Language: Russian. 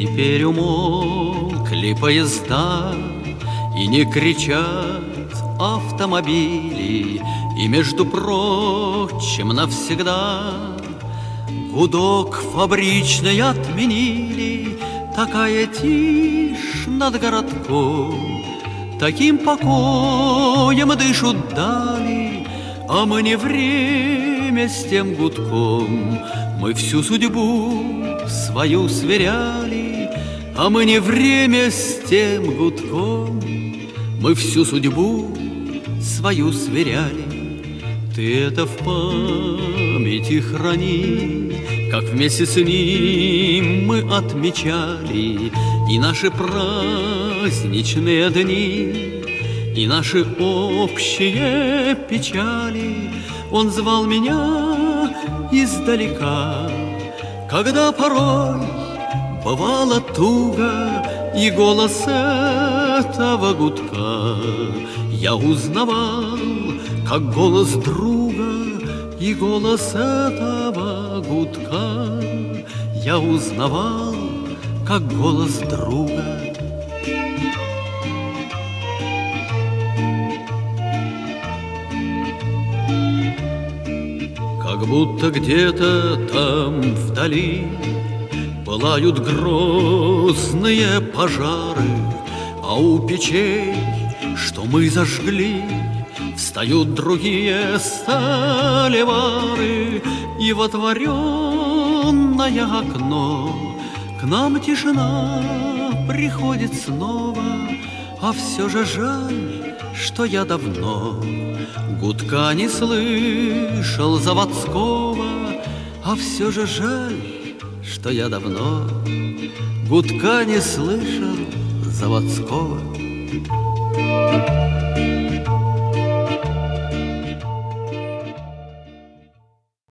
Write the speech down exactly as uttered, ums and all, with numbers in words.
Теперь умолкли поезда, и не кричат автомобили, и, между прочим, навсегда гудок фабричный отменили. Такая тишь над городком, таким покоем дышат дали, а мы не время с тем гудком. Мы всю судьбу свою сверяли, а мы не время с тем гудком. Мы всю судьбу свою сверяли. Ты это в памяти храни, как вместе с ним мы отмечали и наши праздничные дни, и наши общие печали. Он звал меня издалека, когда порой бывало туго, и голос этого гудка я узнавал, как голос друга, и голос этого гудка я узнавал, как голос друга. Как будто где-то там вдали пылают грозные пожары, а у печей, что мы зажгли, встают другие сталевары. И в отворенное окно к нам тишина приходит снова. А все же жаль, что я давно гудка не слышал заводского. А все же жаль, что я давно гудка не слышал заводского.